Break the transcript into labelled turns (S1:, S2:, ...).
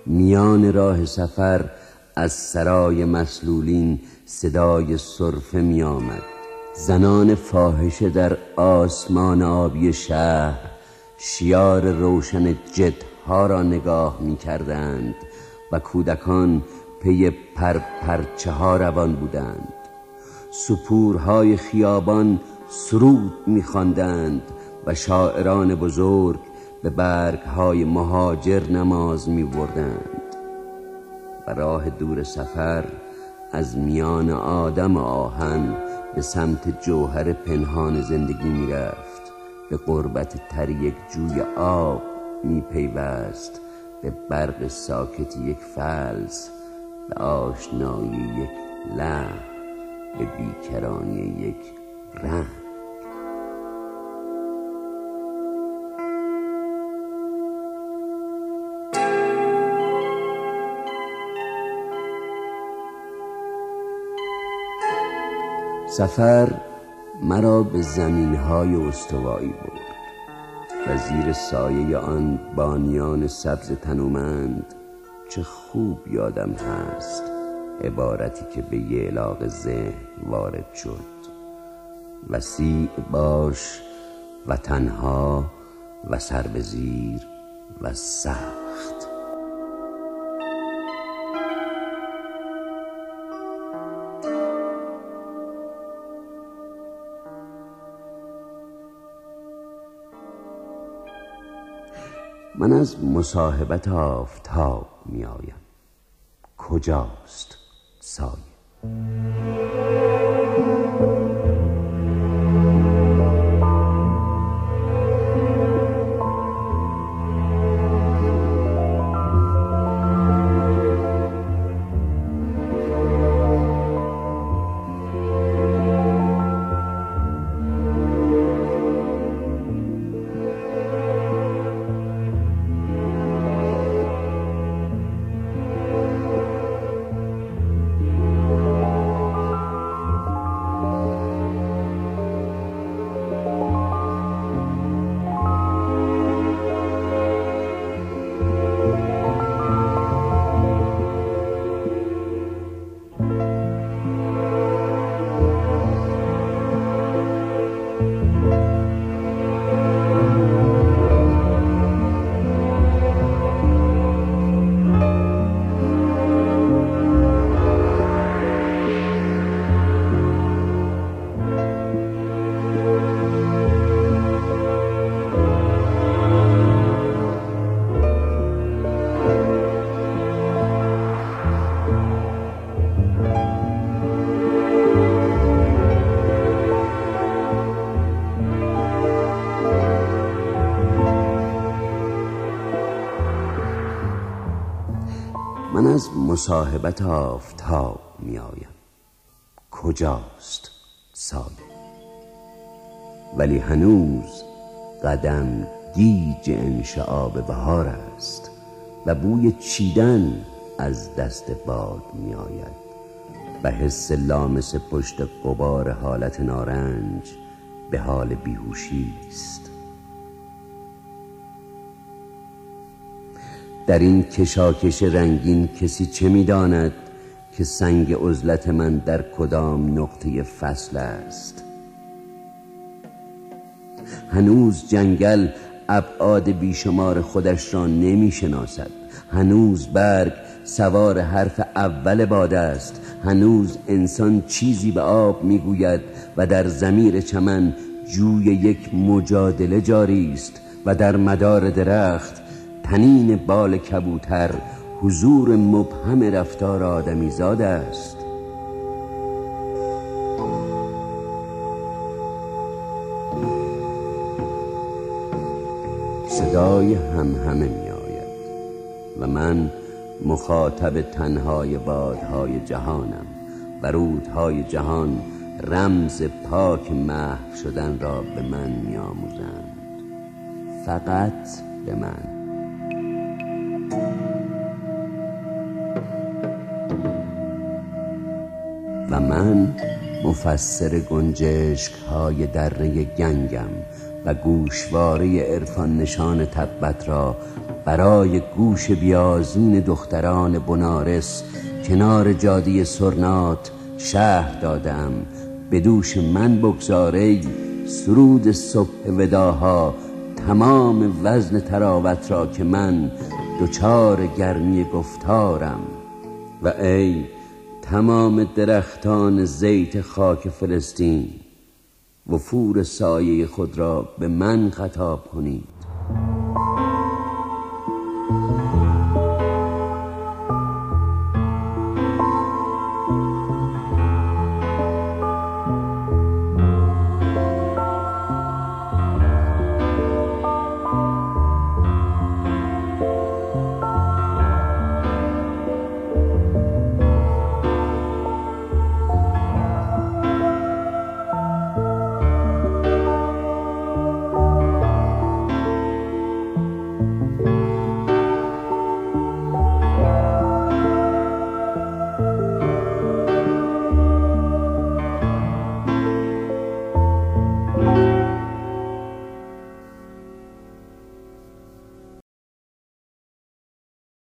S1: میان راه سفر از سرای مسلولین صدای سرفه می آمد. زنان فاحشه در آسمان آبی شهر شیار روشن جت‌ها را نگاه می کردند و کودکان پی پرپرچه ها روان بودند. سپورهای خیابان سرود می خواندند و شاعران بزرگ به برگهای مهاجر نماز می بردند. و راه دور سفر از میان آدم آهن به سمت جوهر پنهان زندگی می رفت. به قربت تر یک جوی آب می پیوست، به برق ساکت یک فلس، به آشنایی یک لحن، به بیکرانی یک رنگ. سفر مرا به زمین‌های استوایی برد و زیر سایه آن بانیان سبز تنومند چه خوب یادم هست عبارتی که به ییلاق ذهن وارد شد: وسیع باش و تنها و سر به زیر و سخت. من از مصاحبت آفتاب می آیم. کجاست سایه؟ من از مصاحبت آفتاب می آیم. کجاست سایه؟ ولی هنوز قدم گیج انشعاب بهار است و بوی چیدن از دست باد می آید و حس لامس پشت غبار حالت نارنج به حال بیهوشی است. در این کشاکش رنگین کسی چه می داند که سنگ عزلت من در کدام نقطه فصل است؟ هنوز جنگل ابعاد بیشمار خودش را نمی شناسد. هنوز برگ سوار حرف اول باد است. هنوز انسان چیزی به آب می گوید و در ضمیر چمن جوی یک مجادله جاری است و در مدار درخت تنین بال کبوتر حضور مبهم رفتار آدمیزاد است. صدای همهمه می آید و من مخاطب تنهای بادهای جهانم و رودهای جهان رمز پاک محو شدن را به من می آموزند. فقط به من. و من مفسر گنجشک های دره گنگم و گوشواره عرفان نشان تبت را برای گوش بیازین دختران بنارس کنار جاده سرنات شهر دادم. به دوش من بگذاری سرود صبح وداها تمام وزن تراوت را که من دچار گرمی گفتارم. و ای تمام درختان زیت خاک فلسطین، وفور سایه خود را به من خطاب کنید.